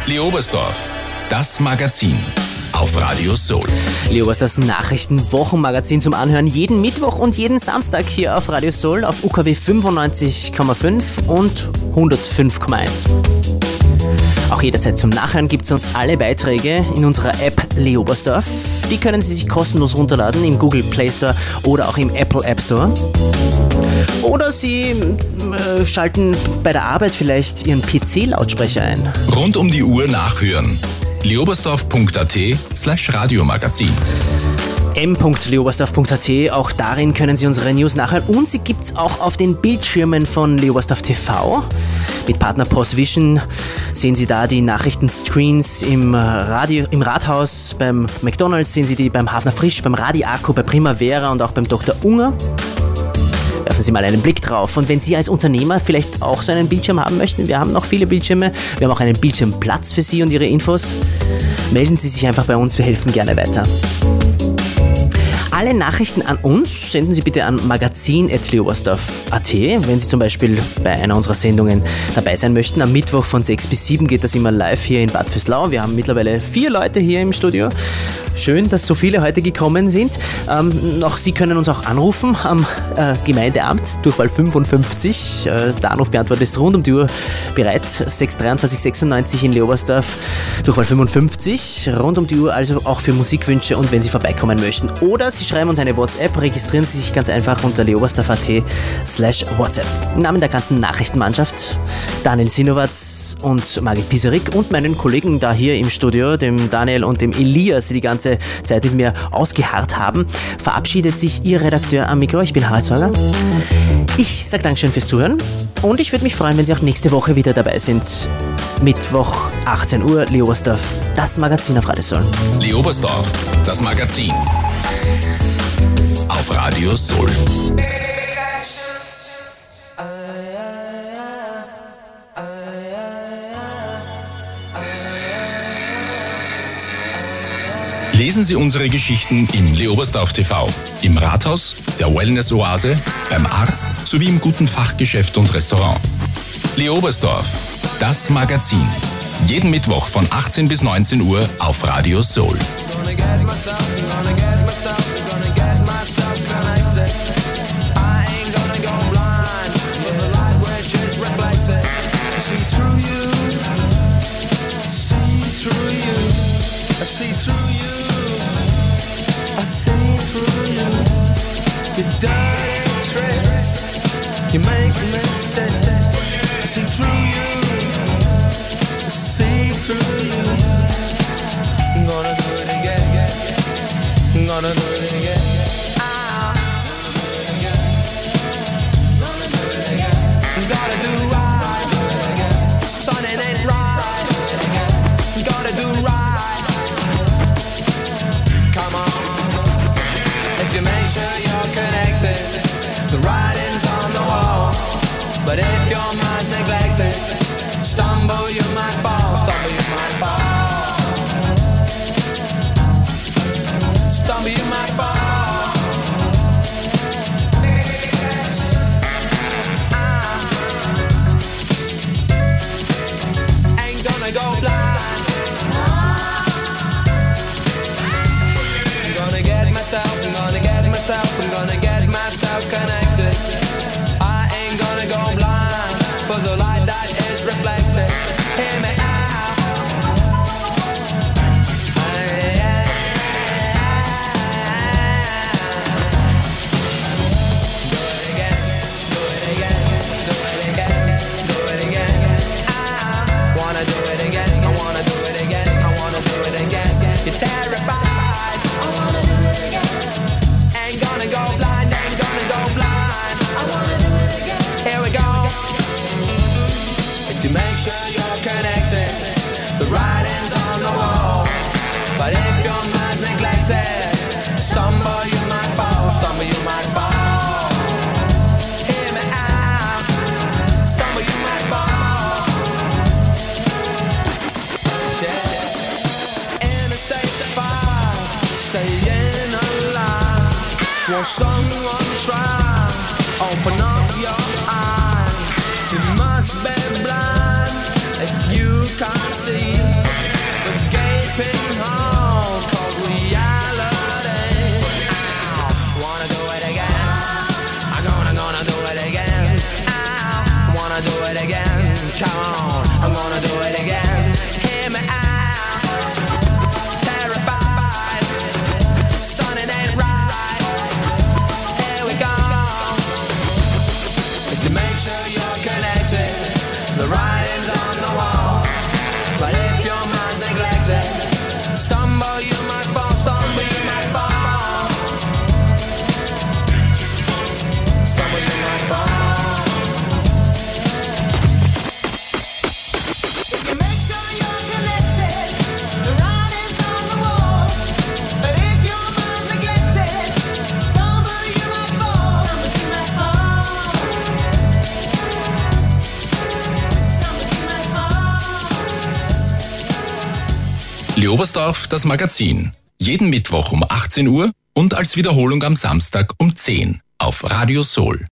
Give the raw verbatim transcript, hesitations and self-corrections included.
Leobersdorf, das Magazin auf Radio Soul. Leobersdorfs Nachrichten-Wochenmagazin zum Anhören jeden Mittwoch und jeden Samstag hier auf Radio Soul auf U K W fünfundneunzig Komma fünf und hundertfünf Komma eins. Auch jederzeit zum Nachhören gibt es uns alle Beiträge in unserer App Leobersdorf. Die können Sie sich kostenlos runterladen im Google Play Store oder auch im Apple App Store. Oder Sie äh, schalten bei der Arbeit vielleicht Ihren P C-Lautsprecher ein. Rund um die Uhr nachhören. leobersdorf punkt a t slash Radiomagazin. m punkt leobersdorf punkt a t, auch darin können Sie unsere News nachhören und sie gibt es auch auf den Bildschirmen von Leobersdorf T V. Mit Partner PostVision sehen Sie da die Nachrichtenscreens im Radio, im Rathaus, beim McDonald's sehen Sie die beim Hafner Frisch, beim Radiaco, bei Primavera und auch beim Doktor Unger. Werfen Sie mal einen Blick drauf. Und wenn Sie als Unternehmer vielleicht auch so einen Bildschirm haben möchten, wir haben noch viele Bildschirme, wir haben auch einen Bildschirmplatz für Sie und Ihre Infos, melden Sie sich einfach bei uns, wir helfen gerne weiter. Alle Nachrichten an uns senden Sie bitte an magazin at leobersdorf punkt a t. Wenn Sie zum Beispiel bei einer unserer Sendungen dabei sein möchten. Am Mittwoch von sechs bis sieben geht das immer live hier in Bad Vöslau. Wir haben mittlerweile vier Leute hier im Studio. Schön, dass so viele heute gekommen sind. Ähm, noch Sie können uns auch anrufen am äh, Gemeindeamt, Durchwahl fünfundfünfzig. Äh, der Anrufbeantworter ist rund um die Uhr bereit. sechs drei zwei sechsundneunzig in Leobersdorf, Durchwahl fünfundfünfzig. Rund um die Uhr, also auch für Musikwünsche und wenn Sie vorbeikommen möchten. Oder Sie schreiben uns eine WhatsApp, registrieren Sie sich ganz einfach unter leobersdorf punkt a t slash WhatsApp. Im Namen der ganzen Nachrichtenmannschaft, Daniel Sinowatz und Margit Piserik und meinen Kollegen da hier im Studio, dem Daniel und dem Elias, die die ganze Zeit mit mir ausgeharrt haben, verabschiedet sich Ihr Redakteur am Mikro. Ich bin Harald Sorger. Ich sage Dankeschön fürs Zuhören und ich würde mich freuen, wenn Sie auch nächste Woche wieder dabei sind. Mittwoch, achtzehn Uhr, Leobersdorf, das Magazin auf Radio Soul. Leobersdorf, das Magazin auf Radio Soul. Lesen Sie unsere Geschichten in Leobersdorf T V, im Rathaus, der Wellness-Oase, beim Arzt sowie im guten Fachgeschäft und Restaurant. Leobersdorf, das Magazin. Jeden Mittwoch von achtzehn bis neunzehn Uhr auf Radio Soul. You make me sense. I see through you. I see through you. I'm gonna do it again. I'm gonna do it again. Ah. I'm gonna do right. Son, it ain't right. I'm gonna do right. Come on. If you make sure you're connected, the writing's on the wall. But if your mind's neglected, stumble you might fall, stumble you might fall, stumble you might fall. I ain't gonna go blind. I'm gonna get myself, I'm gonna get myself, I'm gonna get myself connected. I ain't gonna go blind for the light that is reflected. Hear me out. Do it again, do it again, do it again, do it again. I wanna do it again, I wanna do it again, I wanna do it again. You're terrified. I wanna do it again. Ain't gonna go blind, ain't gonna go blind. I wanna do it again. Here we go. If you make sure you're connected, the writing's on the wall. But if your mind's neglected, stumble you might fall, stumble you might fall. Hear me out. Stumble you might fall. Yeah. In a state of fire, staying alive. Won't someone try? Open up your eyes. You must be blind if you can't see. I'm gonna do it again. Hear me out. Terrified. Son, it ain't right. Here we go. Just to make sure you're connected. The writing's on the wall. But if your mind's neglected, stumble you might fall, stumble you might fall. Stumble you might fall. If you make sure you're connected, the writing's on the wall. But if your mind's neglected, stumble you might fall. Stumble you might fall. Stumble you might fall. Leobersdorf, das Magazin. Jeden Mittwoch um achtzehn Uhr und als Wiederholung am Samstag um zehn auf Radio Soul.